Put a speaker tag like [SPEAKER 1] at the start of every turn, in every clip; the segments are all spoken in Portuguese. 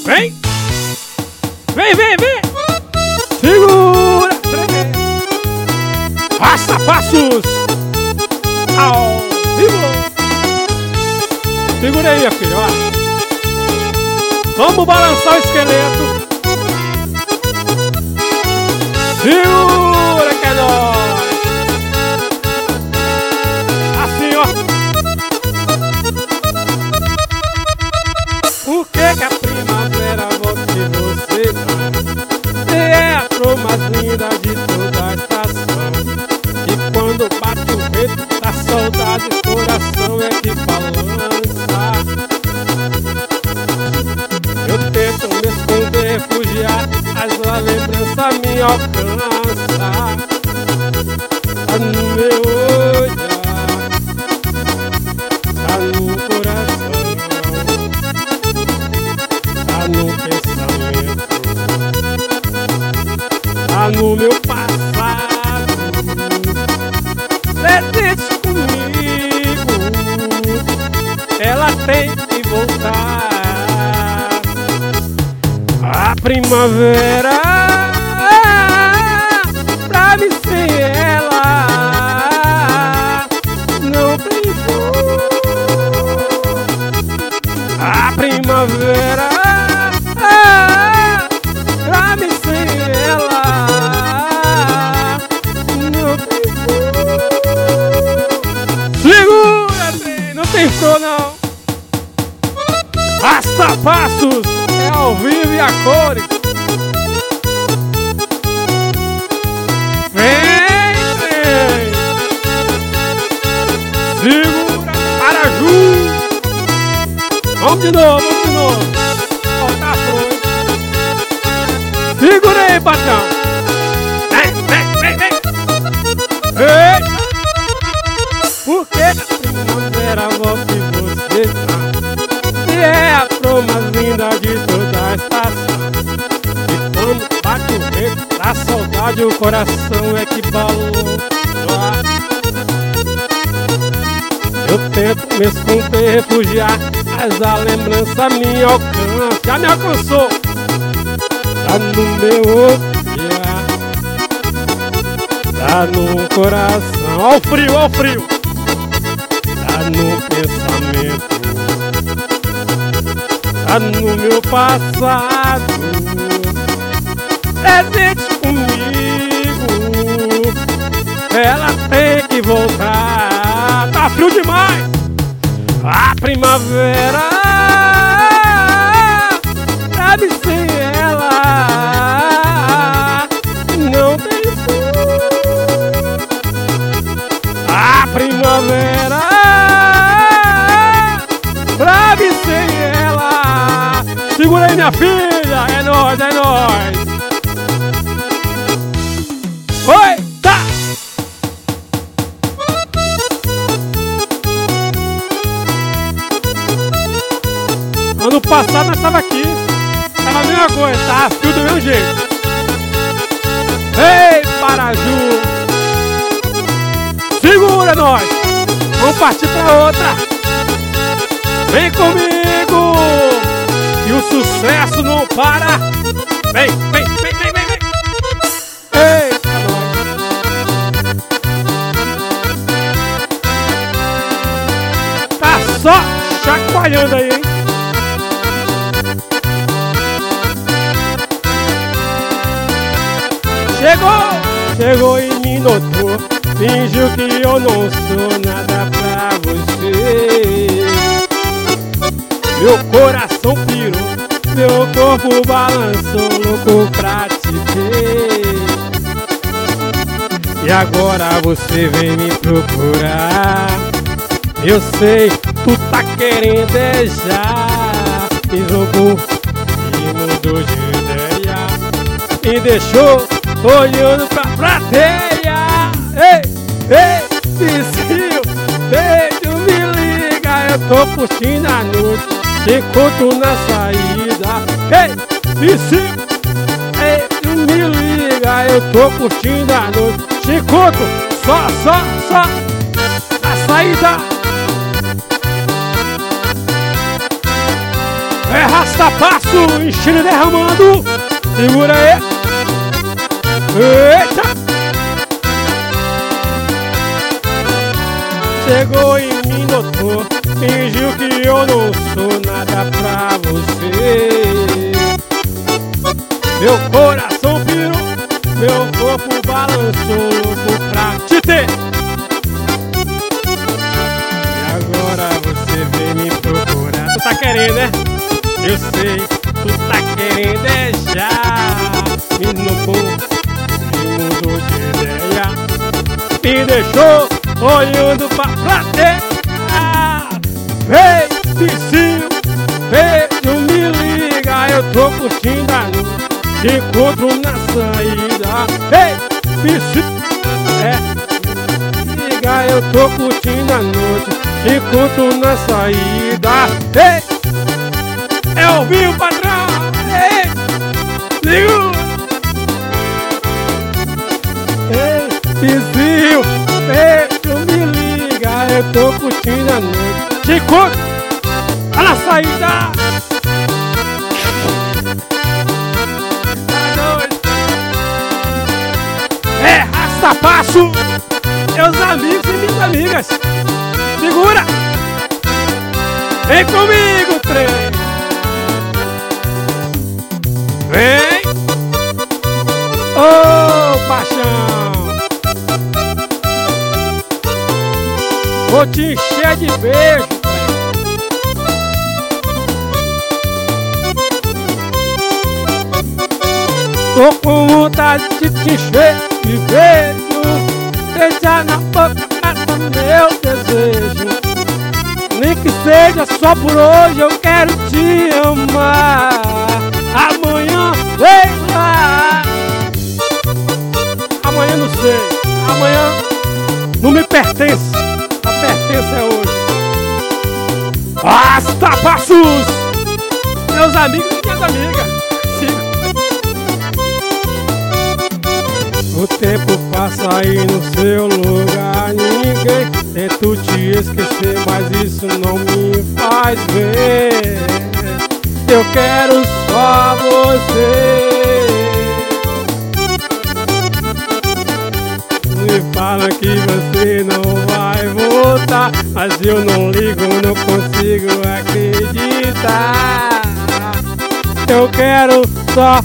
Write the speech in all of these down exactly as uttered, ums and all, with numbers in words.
[SPEAKER 1] Vem! Vem, vem, vem! Segura! Três! Rasta passos! Ao vivo! Segura aí, minha filha, ó! Vamos balançar o esqueleto! Segura que é nóis! Assim, ó! Por que que a primavera volta e você não? Você é a flor mais linda de toda a estação. E quando bate o vento da saudade, o coração é que balança. Eu tento me esconder, refugiar, mas a lembrança me alcança. Tá no meu olhar, tá no coração, tá no pensamento, tá no meu passado. Desce comigo, ela tem que voltar. A primavera, pra mim sem ela não tem flor. A primavera, pra mim sem ela não tem flor. Segura, trem, não tem flor não. Rasta passos, é ao vivo e a cores. Vem, vem. Segura, Araju. Vamos de novo, vamos de novo. Ó, tá pronto. Segura aí, patrão. Vem, vem, vem, vem. Ei. Por que a primavera volta e você tá? E é a flor mais linda de toda a estação. E quando bate o vento da saudade, o coração é que balança. Eu tento me esconder, refugiar, mas a lembrança me alcança. Já me alcançou. Tá no meu olhar, tá no coração. Ó o frio, ó o frio. Tá no pensamento, tá no meu passado. Presente comigo, ela tem que voltar. Tá frio demais. A primavera, pra mim sem ela não tem flor. A primavera, pra mim sem ela. Segura aí, minha filha, é nóis, é nóis. Oi, tá. Ano passado nós tava aqui, tava a mesma coisa, tava frio do mesmo jeito. Ei, Paraju. Segura nós. Vamos partir pra outra. Vem comigo, e o sucesso não para. Vem, vem, vem, vem, vem, vem. Eita, nós. Tá só chacoalhando aí, hein? Chegou, chegou e me notou. Fingiu que eu não sou nada pra você. Meu coração pirou, meu corpo balançou, louco pra te ver. E agora você vem me procurar. Eu sei, tu tá querendo é já. Me jogou e mudou de ideia. Me deixou olhando pra plateia. Ei, ei, vizinho, deixa me liga. Eu tô curtindo a noite, te encontro na saída. Ei, vizinho, ei, me liga. Eu tô curtindo a noite, te encontro só, só, só na saída. É rastapasso, enchendo e derramando. Segura aí. Eita! Chegou em mim, doutor, fingiu que eu não sou nada pra você. Meu coração pirou, meu corpo balançou, louco pra te ter. E agora você vem me procurar. Tu tá querendo, né? Eu sei, tu tá querendo é já. Me inovou, me mudou de ideia, me deixou olhando pra plateia. Vem, vizinho, vem, me liga, eu tô curtindo a noite, te encontro na saída. Ei, vizinho, é, me liga, eu tô curtindo a noite, te encontro na saída. Ei, é o vinho, patrão. Ei, segura. Ei, vizinho, vem, me liga, eu tô curtindo a noite, te encontro na saída. É rastapasso, meus amigos e minhas amigas. Segura! Vem comigo, trem! Vem! Ô, oh, paixão! Vou te encher de beijo, trem! Tô com vontade de te encher de beijo, beijar na boca mata meu desejo. Nem que seja só por hoje, eu quero te amar. Amanhã, vem lá. Amanhã não sei, amanhã não me pertence, a pertence é hoje. Basta, passos, meus amigos e minhas amigas. O tempo passa aí no seu lugar, ninguém tento te esquecer, mas isso não me faz bem. Eu quero só você. Me fala que você não vai voltar, mas eu não ligo, não consigo acreditar. Eu quero só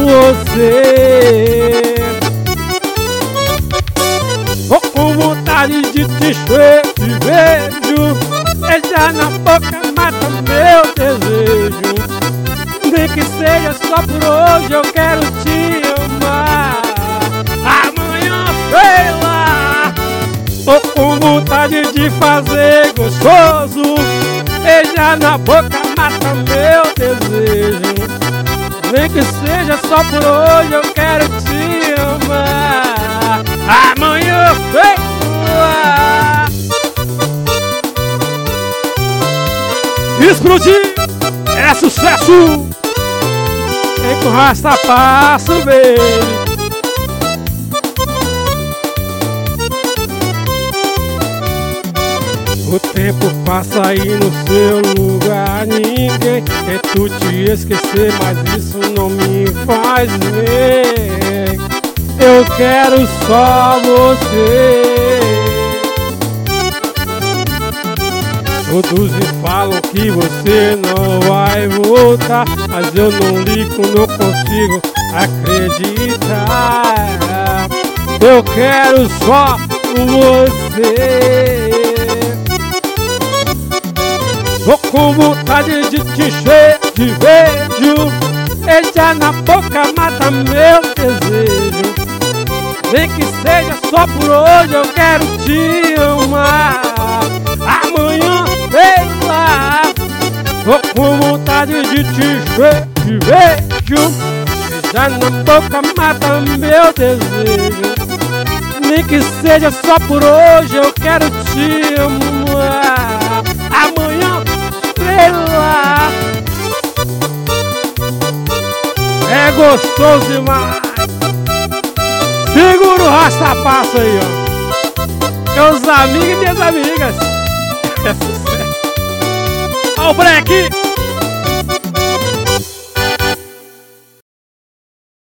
[SPEAKER 1] você. Tô com vontade de te encher de beijo, beijar na boca mata meu desejo. Nem que seja só por hoje, eu quero te amar. Amanhã, sei lá. Tô com vontade de fazer gostoso, beijar na boca mata meu desejo. Nem que seja só por hoje, eu quero te amar. Amanhã, sei lá. Explodir é sucesso. Vem com rastapasso, baby. O tempo passa aí no seu lugar, ninguém tento te esquecer, mas isso não me faz bem. Eu quero só você. Todos me falam que você não vai voltar, mas eu não ligo, não consigo acreditar. Eu quero só você. Tô com vontade de te encher de beijo, beijar na boca mata meu desejo. Nem que seja só por hoje, eu quero te amar. Amanhã, vem lá. Tô com vontade de te encher de beijo, beijar na boca mata meu desejo. Nem que seja só por hoje, eu quero te amar. Amanhã, sei lá. É gostoso demais. Segura o rastapasso aí, ó. Meus amigos e minhas amigas. É sucesso. Ó o break.